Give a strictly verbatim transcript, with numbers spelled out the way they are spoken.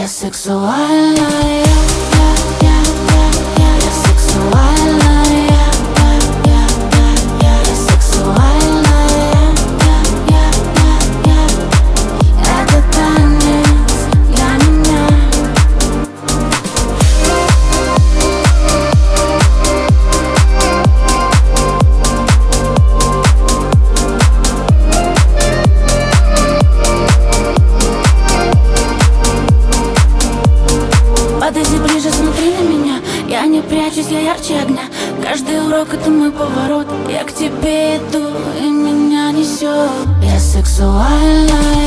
Я сексуальная, я, я, я, я, я сексуальная, я, я, я, я, я сексуальная, я, я, я, я. Это танец для меня. Подойди ближе, смотри на меня. Я не прячусь, я ярче огня. Каждый урок — это мой поворот. Я к тебе иду, и меня несет. Я сексуальная.